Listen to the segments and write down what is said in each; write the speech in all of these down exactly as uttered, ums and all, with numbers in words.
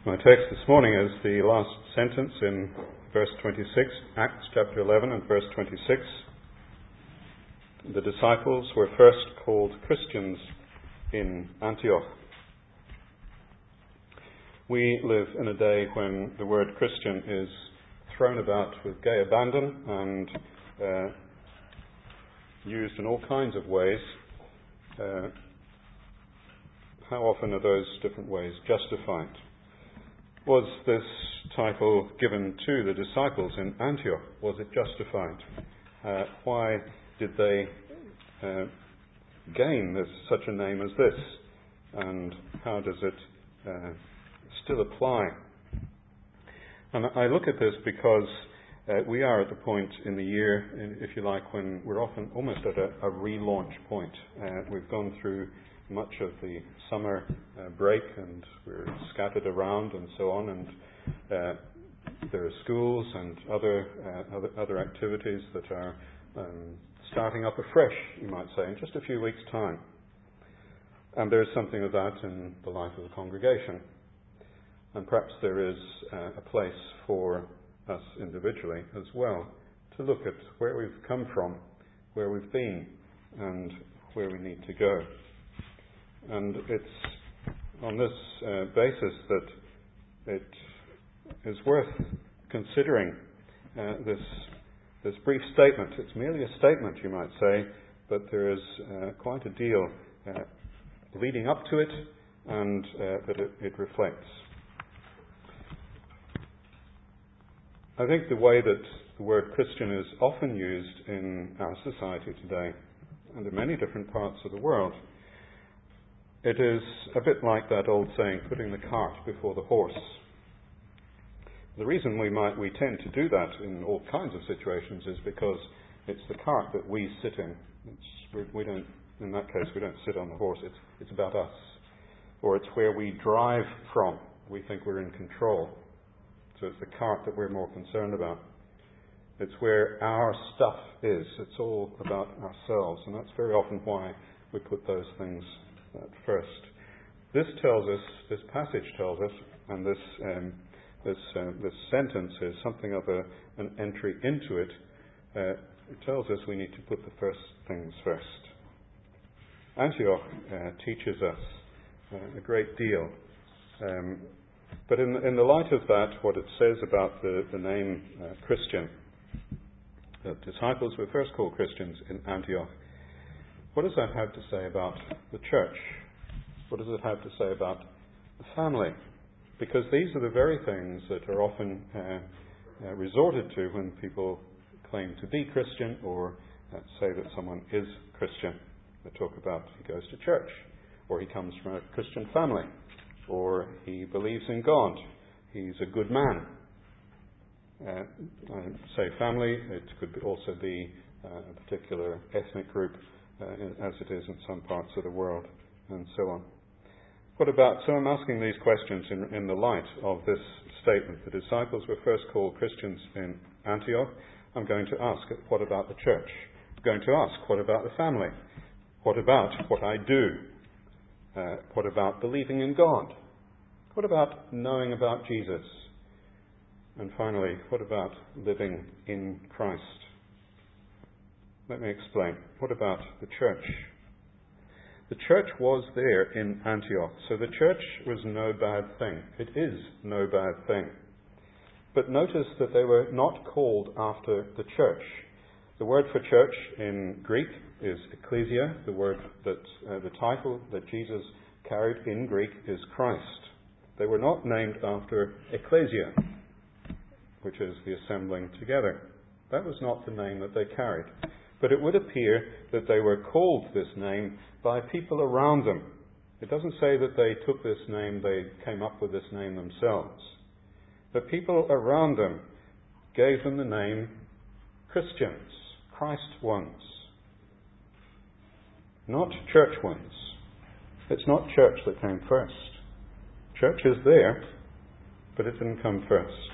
My text this morning is the last sentence in verse twenty-six, Acts chapter eleven and verse twenty-six. The disciples were first called Christians in Antioch. We live in a day when the word Christian is thrown about with gay abandon and uh, used in all kinds of ways. Uh, how often are those different ways justified? Was this title given to the disciples in Antioch? Was it justified? Uh, why did they uh, gain this, such a name as this? And how does it uh, still apply? And I look at this because uh, we are at the point in the year, if you like, when we're often almost at a, a relaunch point. Uh, we've gone through much of the summer uh, break and we're scattered around and so on, and uh, there are schools and other, uh, other other activities that are um, starting up afresh, you might say, in just a few weeks' time. And there's something of that in the life of the congregation. And perhaps there is uh, a place for us individually as well to look at where we've come from, where we've been, and where we need to go. And it's on this uh, basis that it is worth considering uh, this this brief statement. It's merely a statement, you might say, but there is uh, quite a deal uh, leading up to it, and uh, that it, it reflects. I think the way that the word Christian is often used in our society today, and in many different parts of the world, it is a bit like that old saying, putting the cart before the horse. The reason we might we tend to do that in all kinds of situations is because it's the cart that we sit in. It's, we, we don't, in that case, we don't sit on the horse. It's, it's about us, or it's where we drive from. We think we're in control, so it's the cart that we're more concerned about. It's where our stuff is. It's all about ourselves, and that's very often why we put those things at first. This tells us, this passage tells us, and this um, this uh, this sentence is something of a, an entry into it. Uh, it tells us we need to put the first things first. Antioch uh, teaches us uh, a great deal, um, but in in the light of that, what it says about the the name uh, Christian, the disciples were first called Christians in Antioch. What does that have to say about the church? What does it have to say about the family? Because these are the very things that are often uh, uh, resorted to when people claim to be Christian, or uh, say that someone is Christian. They talk about he goes to church, or he comes from a Christian family, or he believes in God, he's a good man. Uh, I say family, it could also be uh, a particular ethnic group, Uh, as it is in some parts of the world, and so on. What about, so I'm asking these questions in, in the light of this statement. The disciples were first called Christians in Antioch. I'm going to ask, what about the church? I'm going to ask, what about the family? What about what I do? Uh, what about believing in God? What about knowing about Jesus? And finally, what about living in Christ? Let me explain. What about the church? The church was there in Antioch, so the church was no bad thing. It is no bad thing. But notice that they were not called after the church. The word for church in Greek is ecclesia. The word that, uh, the title that Jesus carried in Greek is Christ. They were not named after ecclesia, which is the assembling together. That was not the name that they carried. But it would appear that they were called this name by people around them. It doesn't say that they took this name, they came up with this name themselves. The people around them gave them the name Christians, Christ ones. Not church ones. It's not church that came first. Church is there, but it didn't come first.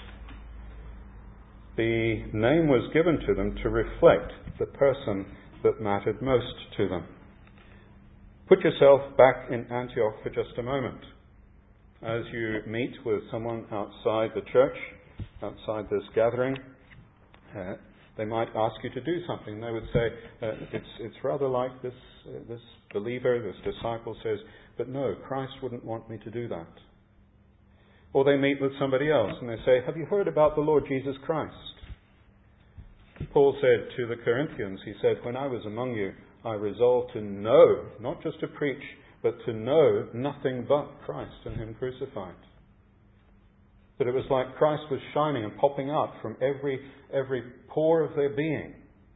The name was given to them to reflect the person that mattered most to them. Put yourself back in Antioch for just a moment. as you meet with someone outside the church, outside this gathering, uh, they might ask you to do something. They would say, uh, it's it's rather like this uh, this believer, this disciple says, but no, Christ wouldn't want me to do that. Or they meet with somebody else and they say, have you heard about the Lord Jesus Christ? Paul said to the Corinthians, he said, when I was among you, I resolved to know, not just to preach, but to know nothing but Christ and Him crucified. That it was like Christ was shining and popping up from every every pore of their being.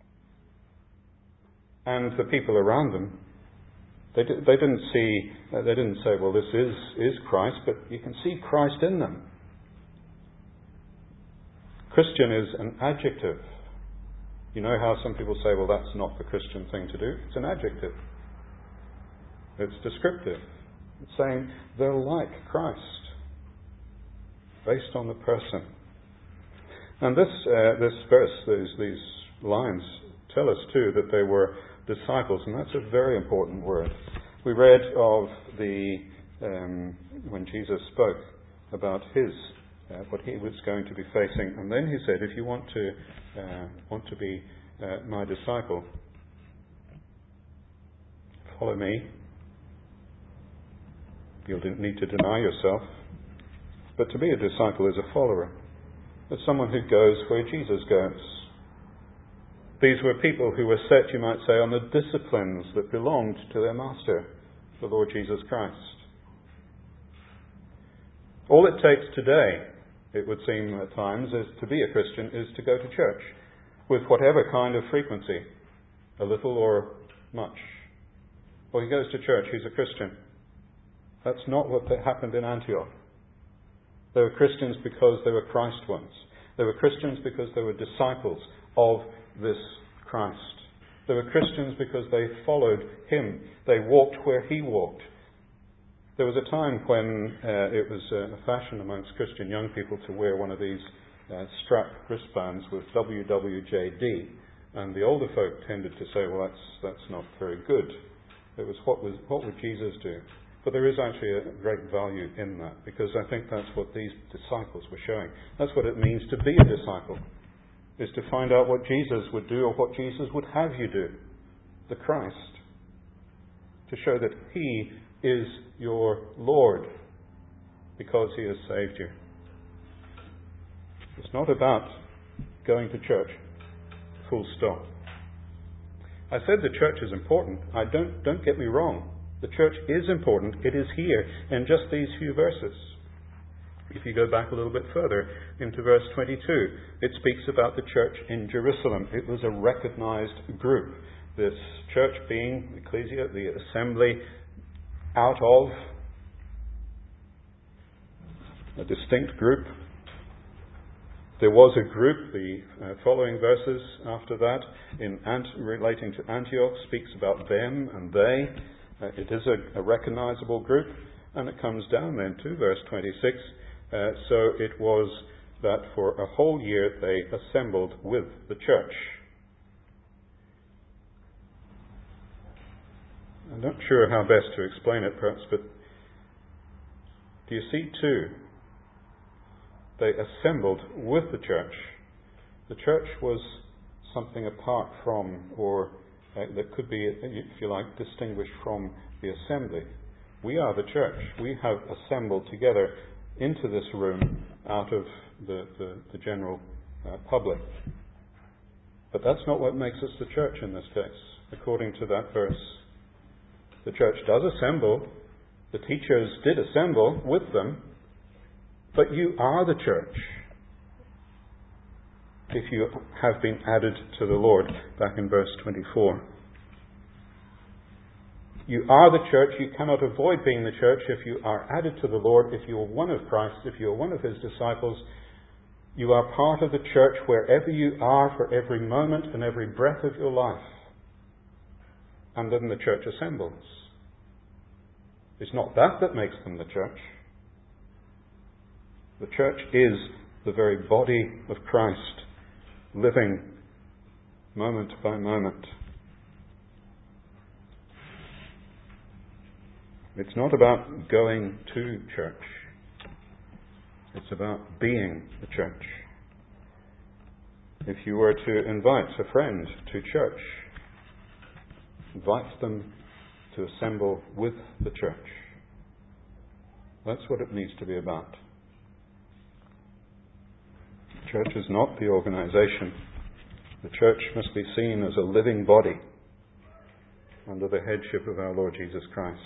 And the people around them, they did, they didn't see, uh, they didn't say, well, this is is Christ, but you can see Christ in them. Christian is an adjective. You know how some people say, well, that's not the Christian thing to do? It's an adjective. It's descriptive. It's saying they're like Christ, based on the person. And this uh, this verse, these, these lines, tell us too that they were disciples, and that's a very important word. We read of the um, when Jesus spoke about his uh, what he was going to be facing, and then he said, if you want to uh, want to be uh, my disciple, follow me. You'll need to deny yourself. But to be a disciple is a follower. It's someone who goes where Jesus goes. These were people who were set, you might say, on the disciplines that belonged to their master, the Lord Jesus Christ. All it takes today, it would seem at times, is to be a Christian, is to go to church with whatever kind of frequency, a little or much. Well, he goes to church, he's a Christian. That's not what happened in Antioch. They were Christians because they were Christ ones. They were Christians because they were disciples of this Christ. They were Christians because they followed Him. They walked where He walked. There was a time when uh, it was uh, a fashion amongst Christian young people to wear one of these uh, strap wristbands with W W J D. And the older folk tended to say, well, that's that's not very good. It was what was what would Jesus do? But there is actually a great value in that, because I think that's what these disciples were showing. That's what it means to be a disciple, is to find out what Jesus would do or what Jesus would have you do, the Christ, to show that He is your Lord because He has saved you. It's not about going to church, full stop. I said the church is important. I don't, don't get me wrong. The church is important. It is here in just these few verses. If you go back a little bit further into verse twenty-two, it speaks about the church in Jerusalem. It was a recognized group. This church being ecclesia, the assembly out of a distinct group. There was a group, the uh, following verses after that, in Ant- relating to Antioch, speaks about them and they. Uh, it is a, a recognizable group, and it comes down then to verse twenty-six. Uh, so it was that for a whole year they assembled with the church. I'm not sure how best to explain it, perhaps, but do you see too? They assembled with the church. The church was something apart from, or uh, that could be, if you like, distinguished from the assembly. We are the church. We have assembled together into this room out of the, the, the general uh, public. But that's not what makes us the church in this case, according to that verse. The church does assemble. The teachers did assemble with them. But you are the church if you have been added to the Lord, back in verse twenty-four. You are the church. You cannot avoid being the church if you are added to the Lord, if you are one of Christ, if you are one of His disciples. You are part of the church wherever you are for every moment and every breath of your life. And then the church assembles. It's not that that makes them the church. The church is the very body of Christ, living moment by moment. It's not about going to church. It's about being the church. If you were to invite a friend to church, invite them to assemble with the church. That's what it needs to be about. The church is not the organization. The church must be seen as a living body under the headship of our Lord Jesus Christ.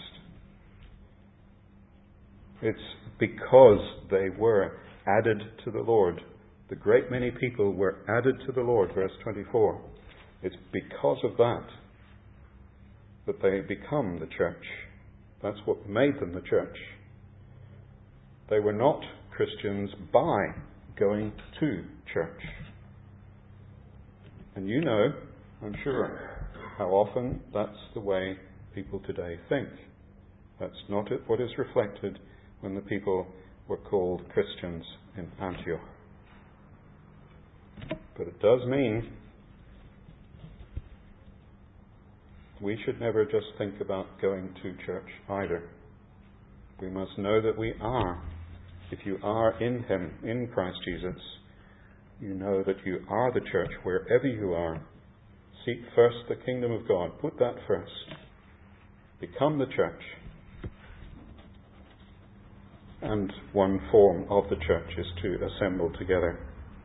It's because they were added to the Lord. The great many people were added to the Lord, verse twenty-four. It's because of that that they become the church. That's what made them the church. They were not Christians by going to church. And you know, I'm sure, how often that's the way people today think. That's not what is reflected when the people were called Christians in Antioch. But it does mean we should never just think about going to church either. We must know that we are. If you are in Him, in Christ Jesus, you know that you are the church wherever you are. Seek first the kingdom of God. Put that first. Become the church. And one form of the church is to assemble together.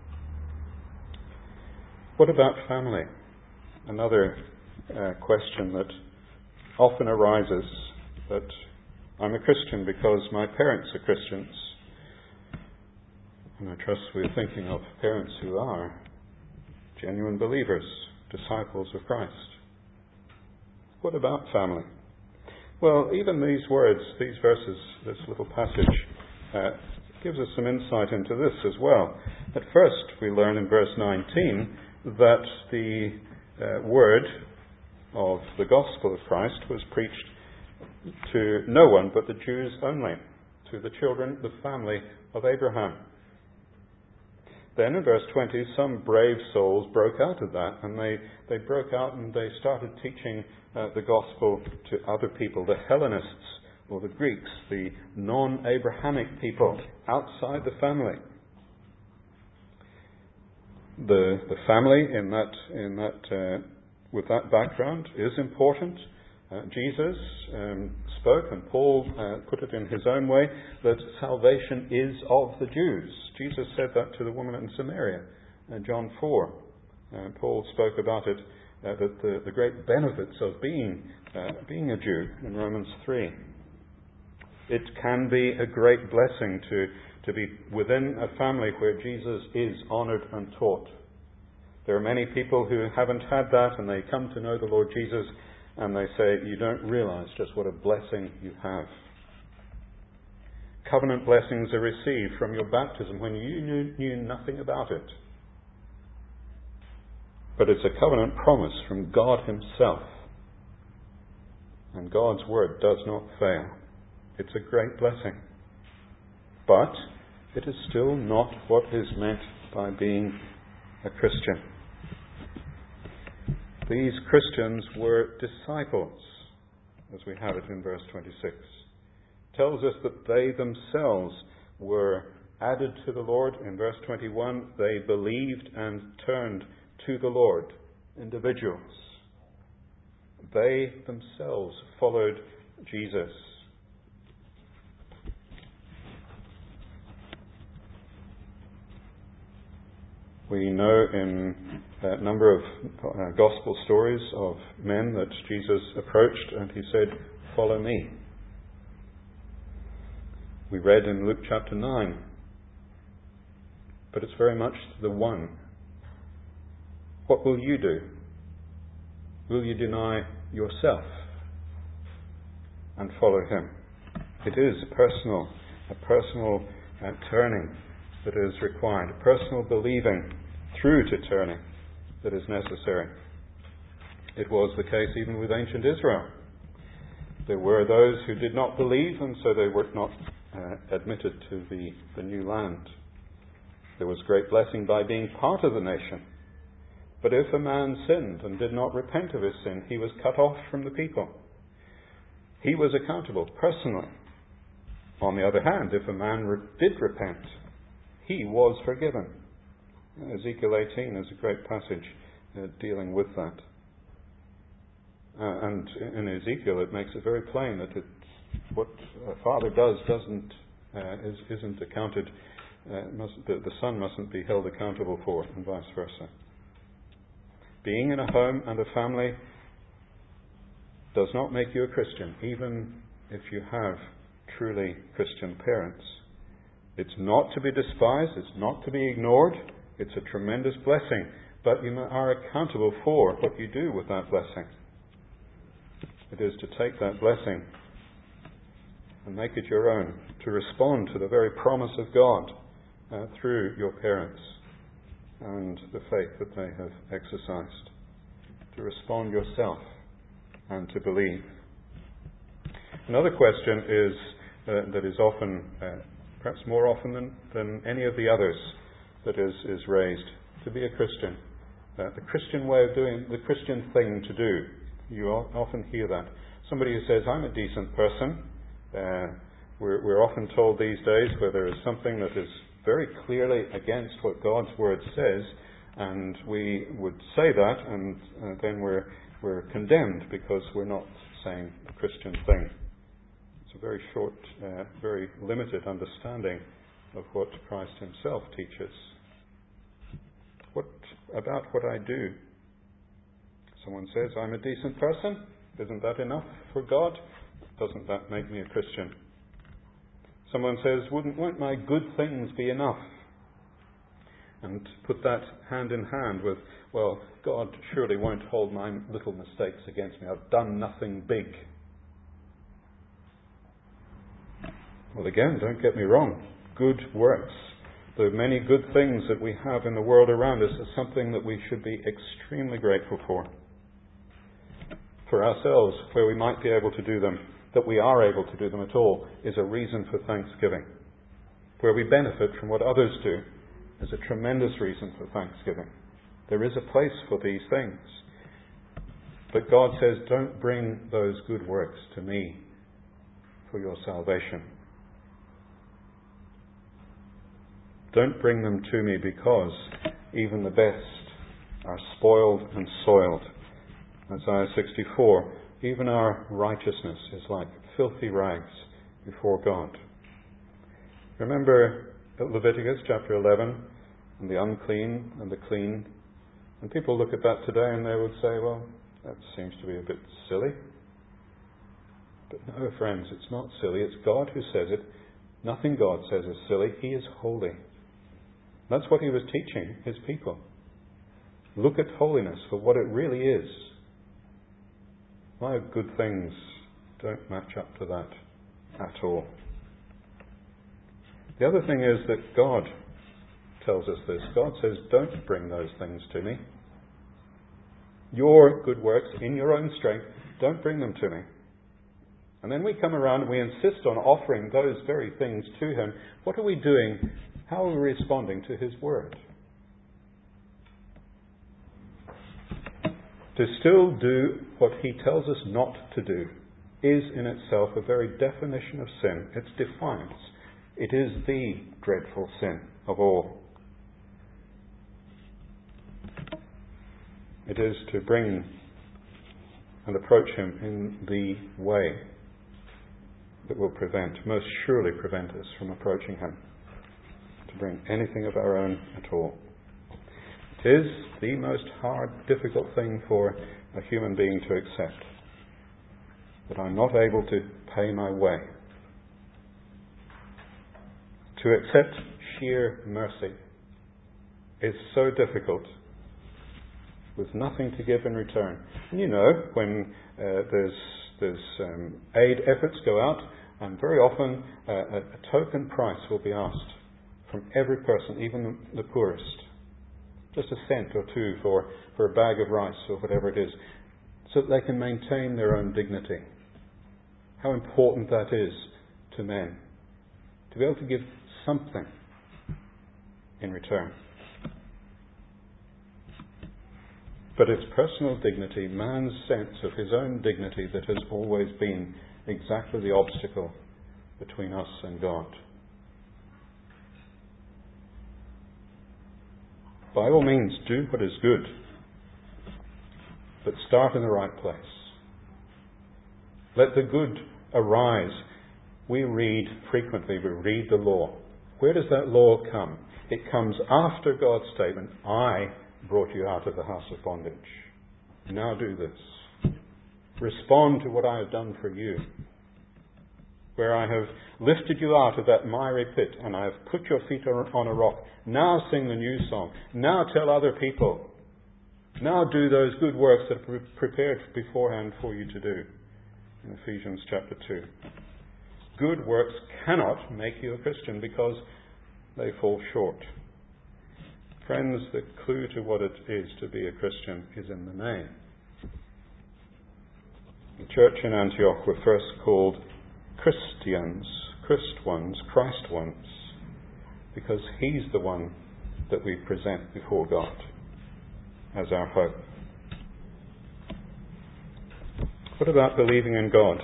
What about family? Another uh, question that often arises, that I'm a Christian because my parents are Christians. And I trust we're thinking of parents who are genuine believers, disciples of Christ. What about family? Well, even these words, these verses, this little passage, uh, gives us some insight into this as well. At first, we learn in verse nineteen that the uh, word of the gospel of Christ was preached to no one but the Jews only, to the children, the family of Abraham. Then in verse twenty, some brave souls broke out of that, and they, they broke out and they started teaching uh, the gospel to other people, the Hellenists or the Greeks, the non-Abrahamic people outside the family. The the family in that in that uh, with that background is important. Uh, Jesus um, spoke, and Paul uh, put it in his own way, that salvation is of the Jews. Jesus said that to the woman in Samaria, uh, John four. Uh, Paul spoke about it, uh, that the, the great benefits of being uh, being a Jew in Romans three. It can be a great blessing to, to be within a family where Jesus is honoured and taught. There are many people who haven't had that, and they come to know the Lord Jesus, and they say, you don't realise just what a blessing you have. Covenant blessings are received from your baptism when you knew, knew nothing about it. But it's a covenant promise from God Himself. And God's word does not fail. It's a great blessing. But it is still not what is meant by being a Christian. These Christians were disciples, as we have it in verse twenty-six. It tells us that they themselves were added to the Lord. In verse twenty-one, they believed and turned to the Lord, individuals. They themselves followed Jesus. We know in a number of uh, gospel stories of men that Jesus approached and He said, "Follow me." We read in Luke chapter nine. But it's very much the one. What will you do? Will you deny yourself and follow Him? It is personal, a personal uh, turning that is required, a personal believing through to turning that is necessary. It was the case even with ancient Israel. There were those who did not believe, and so they were not uh, admitted to the, the new land. There was great blessing by being part of the nation. But if a man sinned and did not repent of his sin, he was cut off from the people. He was accountable personally. On the other hand, if a man re- did repent he was forgiven. Ezekiel eighteen is a great passage uh, dealing with that. Uh, and in Ezekiel it makes it very plain that it, what a father does doesn't uh, is, isn't accounted. Uh, must, the, the son mustn't be held accountable for, and vice versa. Being in a home and a family does not make you a Christian, even if you have truly Christian parents. It's not to be despised, it's not to be ignored, it's a tremendous blessing, but you are accountable for what you do with that blessing. It is to take that blessing and make it your own, to respond to the very promise of God uh, through your parents and the faith that they have exercised, to respond yourself and to believe. Another question is uh, that is often, uh, perhaps more often than, than any of the others, that is, is raised. To be a Christian, uh, the Christian way of doing, the Christian thing to do. You often hear that. Somebody who says, I'm a decent person. Uh, we're, we're often told these days where there is something that is very clearly against what God's Word says, and we would say that, and uh, then we're, we're condemned because we're not saying the Christian thing. It's a very short, uh, very limited understanding of what Christ himself teaches. What about what I do? Someone says, I'm a decent person. Isn't that enough for God? Doesn't that make me a Christian? Someone says, wouldn't, won't my good things be enough? And put that hand in hand with, well, God surely won't hold my little mistakes against me. I've done nothing big. Well, again, don't get me wrong. Good works, the many good things that we have in the world around us, is something that we should be extremely grateful for. For ourselves, where we might be able to do them, that we are able to do them at all, is a reason for thanksgiving. Where we benefit from what others do is a tremendous reason for thanksgiving. There is a place for these things. But God says, don't bring those good works to me for your salvation. Don't bring them to me, because even the best are spoiled and soiled. Isaiah sixty-four, even our righteousness is like filthy rags before God. Remember Leviticus chapter eleven, and the unclean and the clean. And people look at that today and they would say, well, that seems to be a bit silly. But no, friends, it's not silly. It's God who says it. Nothing God says is silly. He is holy. That's what he was teaching his people. Look at holiness for what it really is. My good things don't match up to that at all. The other thing is that God tells us this. God says, don't bring those things to me. Your good works in your own strength, don't bring them to me. And then we come around and we insist on offering those very things to him. What are we doing? How are we responding to his word? To still do what he tells us not to do is in itself a very definition of sin. It's defiance. It is the dreadful sin of all. It is to bring and approach him in the way that will prevent, most surely prevent us from approaching him. To bring anything of our own at all. It is the most hard, difficult thing for a human being to accept. That I'm not able to pay my way. To accept sheer mercy is so difficult, with nothing to give in return. And you know, when uh, there's, there's um, aid efforts go out, and very often uh, a, a token price will be asked from every person, even the poorest. Just a cent or two for, for a bag of rice or whatever it is, so that they can maintain their own dignity. How important that is to men. To be able to give something in return. But it's personal dignity, man's sense of his own dignity, that has always been exactly the obstacle between us and God. By all means, do what is good. But start in the right place. Let the good arise. We read frequently, we read the law. Where does that law come? It comes after God's statement, I brought you out of the house of bondage. Now do this. Respond to what I have done for you. Where I have lifted you out of that miry pit and I have put your feet on a rock. Now sing the new song. Now tell other people. Now do those good works that are prepared beforehand for you to do. In Ephesians chapter two. Good works cannot make you a Christian because they fall short. Friends, the clue to what it is to be a Christian is in the name. The church in Antioch were first called Christians, Christ ones, Christ ones, because He's the one that we present before God as our hope. What about believing in God?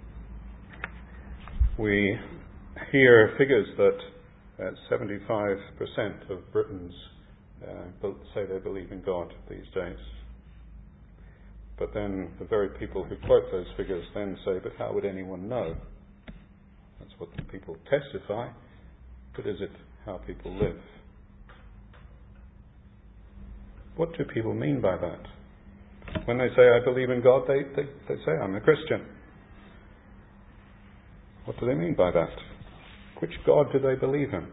We hear figures that uh, seventy-five percent of Britons uh, say they believe in God these days. But then the very people who quote those figures then say, but how would anyone know? That's what the people testify, but is it how people live? What do people mean by that? When they say, I believe in God, they, they, they say, I'm a Christian. What do they mean by that? Which God do they believe in?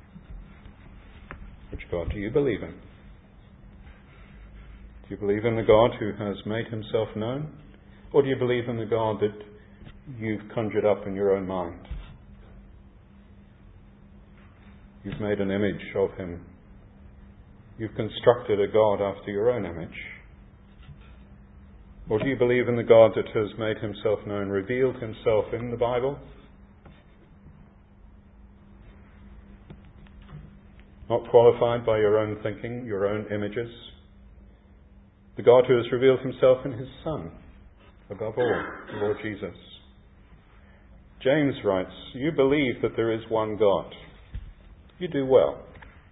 Which God do you believe in? Do you believe in the God who has made Himself known? Or do you believe in the God that you've conjured up in your own mind? You've made an image of Him. You've constructed a God after your own image. Or do you believe in the God that has made Himself known, revealed Himself in the Bible? Not qualified by your own thinking, your own images. The God who has revealed Himself in His Son, above all, the Lord Jesus. James writes, you believe that there is one God. You do well.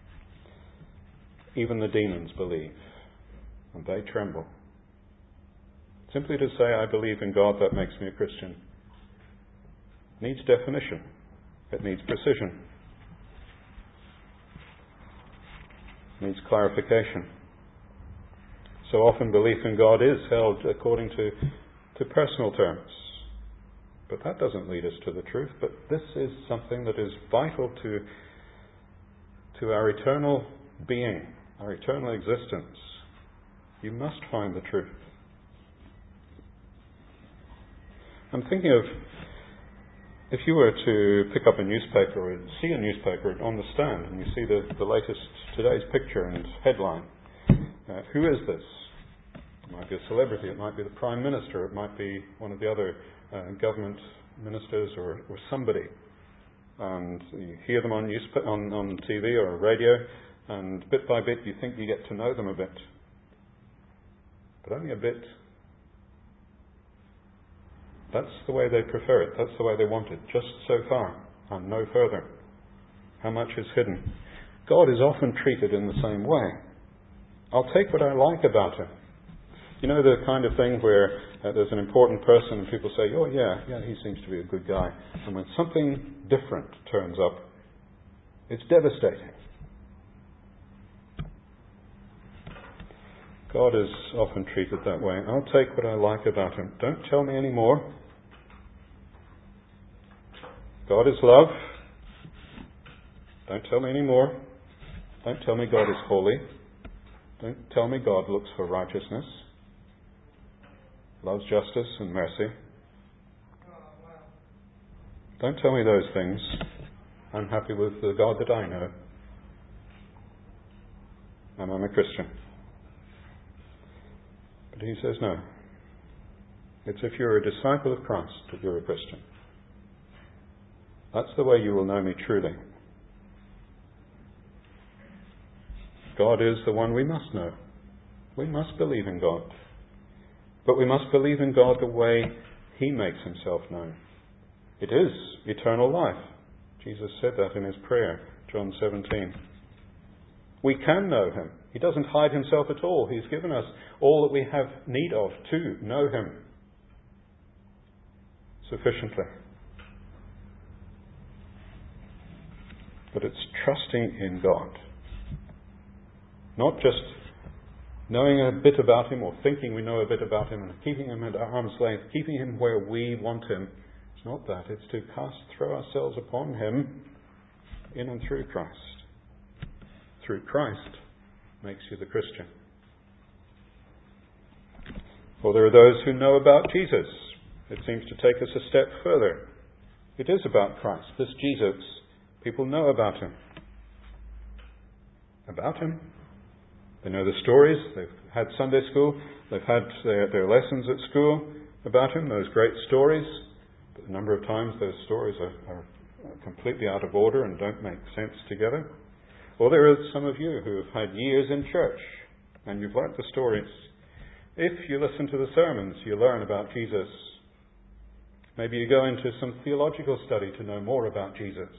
Even the demons believe, and they tremble. Simply to say, I believe in God, that makes me a Christian, needs definition. It needs precision. It needs clarification. So often belief in God is held according to, to personal terms. But that doesn't lead us to the truth. But this is something that is vital to, to our eternal being, our eternal existence. You must find the truth. I'm thinking of if you were to pick up a newspaper or see a newspaper on the stand and you see the, the latest today's picture and headline, uh, who is this? It might be a celebrity, it might be the Prime Minister, it might be one of the other uh, government ministers or, or somebody. And you hear them on, news, on, on T V or radio, and bit by bit you think you get to know them a bit. But only a bit. That's the way they prefer it. That's the way they want it. Just so far and no further. How much is hidden? God is often treated in the same way. I'll take what I like about Him. You know the kind of thing where uh, there's an important person and people say, oh yeah, yeah, he seems to be a good guy. And when something different turns up, it's devastating. God is often treated that way. I'll take what I like about Him. Don't tell me any more. God is love. Don't tell me any more. Don't tell me God is holy. Don't tell me God looks for righteousness, loves justice and mercy. Don't tell me those things. I'm happy with the God that I know. And I'm a Christian. But He says no. It's if you're a disciple of Christ that you're a Christian. That's the way you will know me truly. God is the one we must know. We must believe in God. But we must believe in God the way He makes Himself known. It is eternal life. Jesus said that in His prayer, John seventeen. We can know Him. He doesn't hide himself at all. He's given us all that we have need of to know him sufficiently. But it's trusting in God. Not just knowing a bit about him or thinking we know a bit about him and keeping him at arm's length, keeping him where we want him. It's not that. It's to cast, throw ourselves upon him in and through Christ. Through Christ makes you the Christian. Well, there are those who know about Jesus. It seems to take us a step further. It is about Christ. This Jesus, people know about him. About him. They know the stories. They've had Sunday school. They've had their, their lessons at school about him, those great stories. But a number of times those stories are, are completely out of order and don't make sense together. Or there are some of you who have had years in church and you've learnt the stories. If you listen to the sermons, you learn about Jesus. Maybe you go into some theological study to know more about Jesus.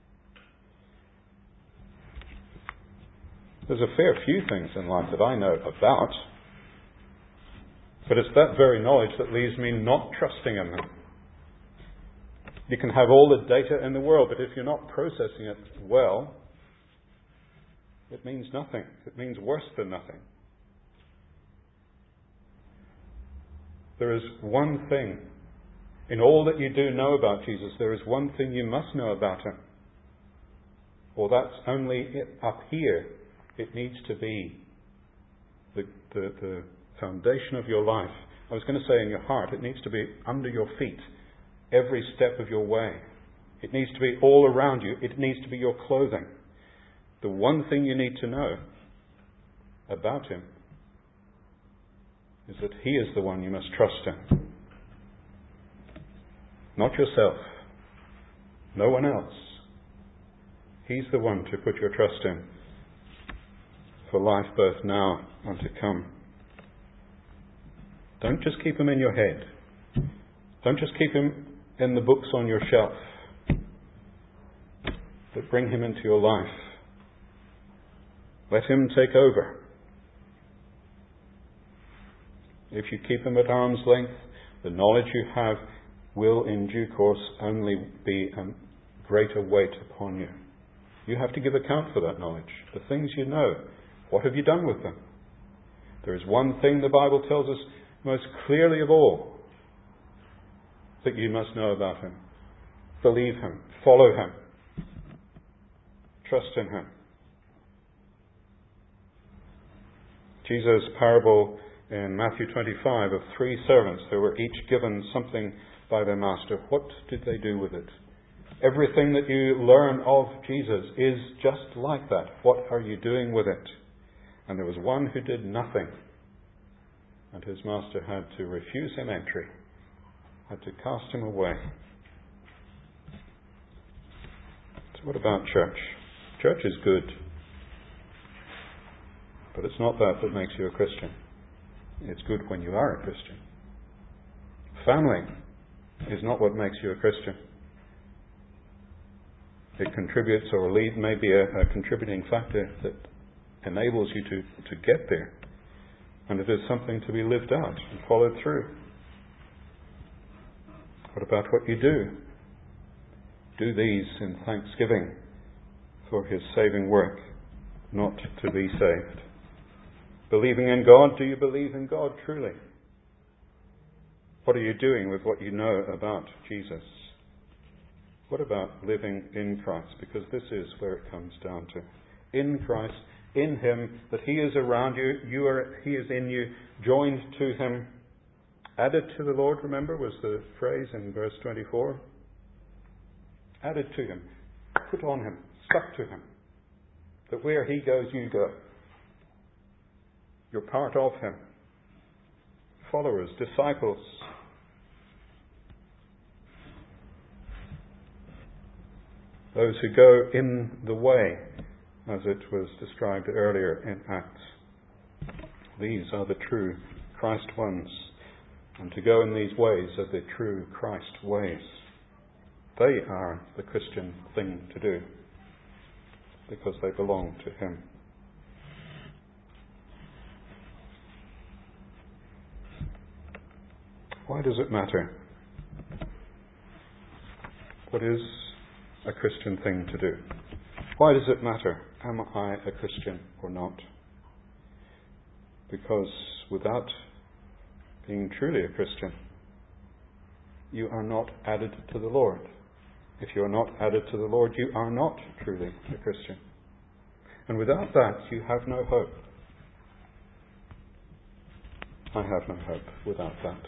There's a fair few things in life that I know about, but it's that very knowledge that leaves me not trusting in them. You can have all the data in the world, but if you're not processing it well, it means nothing. It means worse than nothing. There is one thing. In all that you do know about Jesus, there is one thing you must know about him. Or that's only it up here. It needs to be the, the, the foundation of your life. I was going to say in your heart. It needs to be under your feet. Every step of your way. It needs to be all around you. It needs to be your clothing. The one thing you need to know about him is that he is the one you must trust in. Not yourself. No one else. He's the one to put your trust in for life both now and to come. Don't just keep him in your head. Don't just keep him in the books on your shelf. But bring him into your life. Let him take over. If you keep him at arm's length, the knowledge you have will in due course only be a greater weight upon you. You have to give account for that knowledge. The things you know, what have you done with them? There is one thing the Bible tells us most clearly of all that you must know about him. Believe him. Follow him. Trust in him. Jesus' parable in Matthew twenty-five of three servants who were each given something by their master. What did they do with it? Everything that you learn of Jesus is just like that. What are you doing with it? And there was one who did nothing. And his master had to refuse him entry. Had to cast him away. So what about church? Church is good. But it's not that that makes you a Christian. It's good when you are a Christian. Family is not what makes you a Christian. It contributes or lead may be a, a contributing factor that enables you to, to get there. And it is something to be lived out and followed through. What about what you do? Do these in thanksgiving for his saving work, not to be saved. Believing in God, do you believe in God truly? What are you doing with what you know about Jesus? What about living in Christ? Because this is where it comes down to. In Christ, in him, that he is around you, you are, he is in you, joined to him. Added to the Lord, remember, was the phrase in verse twenty-four. Added to him. Put on him. Stuck to him. That where he goes, you go. You're part of him. Followers, disciples. Those who go in the way, as it was described earlier in Acts. These are the true Christ ones. And to go in these ways are the true Christ ways. They are the Christian thing to do, because they belong to him. Why does it matter? What is a Christian thing to do? Why does it matter? Am I a Christian or not? Because without being truly a Christian, you are not added to the Lord. If you are not added to the Lord, you are not truly a Christian. And without that, you have no hope. I have no hope without that.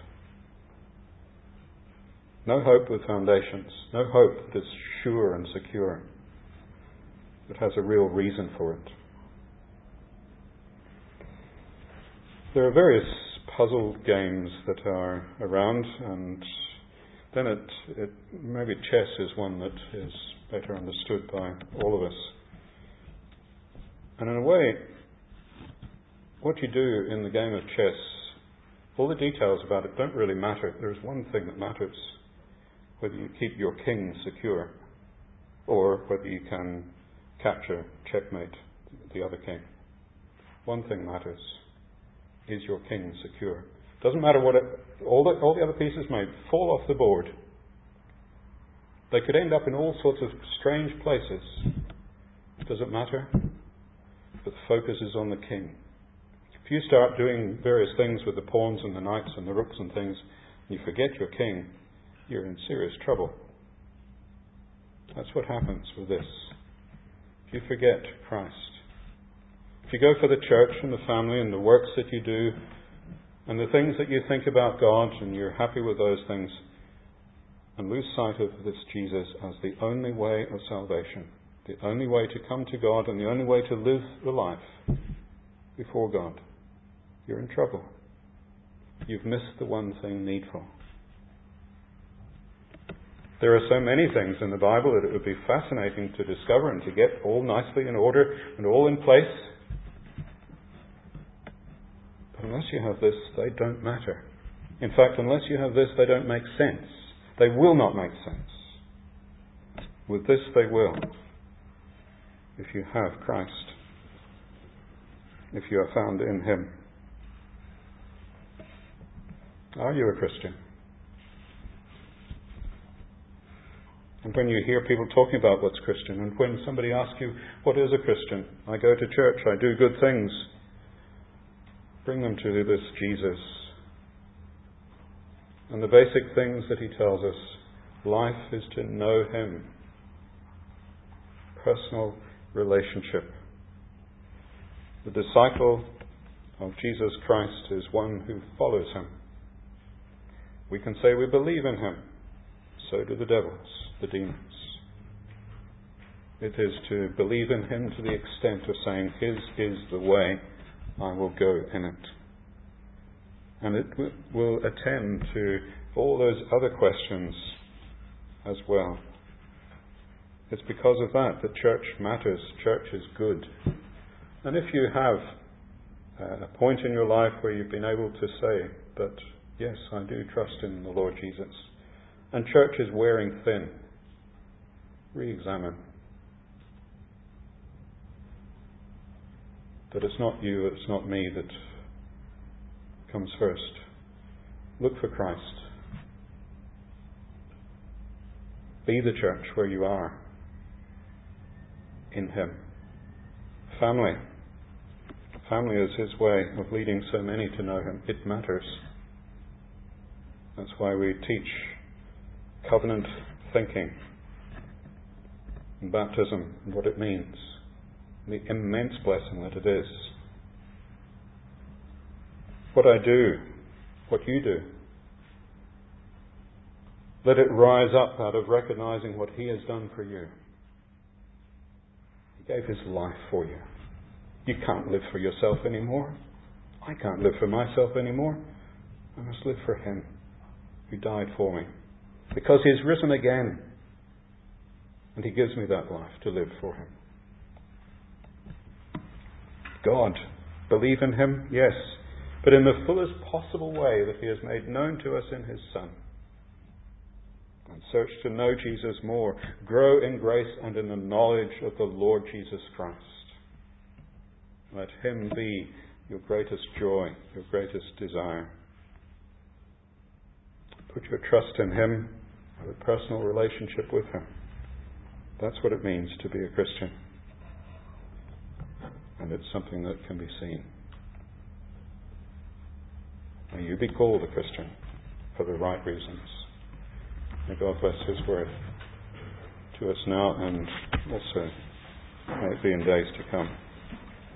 No hope with foundations. No hope that is sure and secure. That has a real reason for it. There are various puzzle games that are around, and then it, it maybe chess is one that is better understood by all of us. And in a way, what you do in the game of chess, all the details about it don't really matter. There's one thing that matters: whether you keep your king secure, or whether you can capture, checkmate the other king. One thing matters: is your king secure? Doesn't matter what it, all the all the other pieces may fall off the board. They could end up in all sorts of strange places. Does it matter? But the focus is on the king. If you start doing various things with the pawns and the knights and the rooks and things, and you forget your king, you're in serious trouble. That's what happens with this. If you forget Christ, if you go for the church and the family and the works that you do and the things that you think about God, and you're happy with those things, and lose sight of this Jesus as the only way of salvation, the only way to come to God and the only way to live the life before God, you're in trouble. You've missed the one thing needful. There are so many things in the Bible that it would be fascinating to discover and to get all nicely in order and all in place. But unless you have this, they don't matter. In fact, unless you have this, they don't make sense. They will not make sense. With this, they will. If you have Christ, if you are found in Him. Are you a Christian? And when you hear people talking about what's Christian, and when somebody asks you, what is a Christian? I go to church, I do good things. Bring them to this Jesus. And the basic things that He tells us, life is to know Him. Personal relationship. The disciple of Jesus Christ is one who follows Him. We can say we believe in Him. So do the devils, the demons. It is to believe in Him to the extent of saying, His is the way, I will go in it. And it w- will attend to all those other questions as well. It's because of that that church matters. Church is good. And if you have uh, a point in your life where you've been able to say that, yes, I do trust in the Lord Jesus, and church is wearing thin, re-examine. That it's not you, it's not me that comes first. Look for Christ. Be the church where you are. In Him. Family. Family is His way of leading so many to know Him. It matters. That's why we teach covenant thinking and baptism and what it means. The immense blessing that it is. What I do, what you do, let it rise up out of recognizing what He has done for you. He gave His life for you. You can't live for yourself anymore. I can't live for myself anymore. I must live for Him who died for me. Because He has risen again. And He gives me that life to live for Him. God. Believe in Him? Yes. But in the fullest possible way that He has made known to us in His Son. And search to know Jesus more. Grow in grace and in the knowledge of the Lord Jesus Christ. Let Him be your greatest joy, your greatest desire. put your trust in Him, have a personal relationship with Him. That's what it means to be a Christian. And it's something that can be seen. May you be called a Christian for the right reasons. May God bless His word to us now and also may it be in days to come.